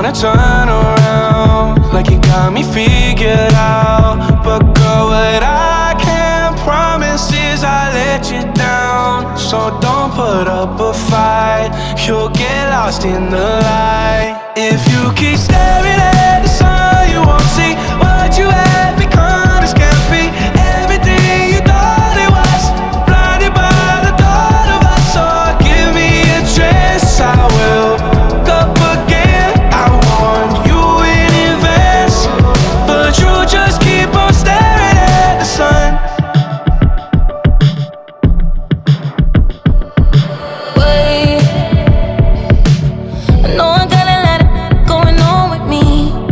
wanna turn around, like you got me figured out. But girl, what I can't promise is I let you down. So don't put up a fight, you'll get lost in the light. If you keep staring at the sun, you won't see what you have become. This can't be everything you thought it was. Blinded by the thought of us. So give me a chance, I will up again. I want you in advance, but you just keep on staring at the sun. Wait, I know I got a lot going on with me.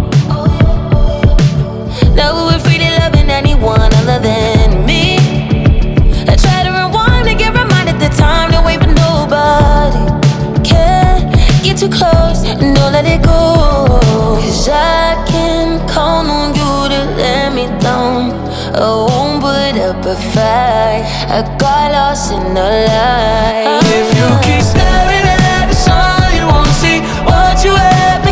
Now we're free to loving anyone other than me. I try to rewind to get reminded the time to wait for nobody. Can't get too close and don't let it go, 'cause I can count on you to let me down. I won't put up a fight, I got lost in the light. If you keep staring at the sun, you won't see what you have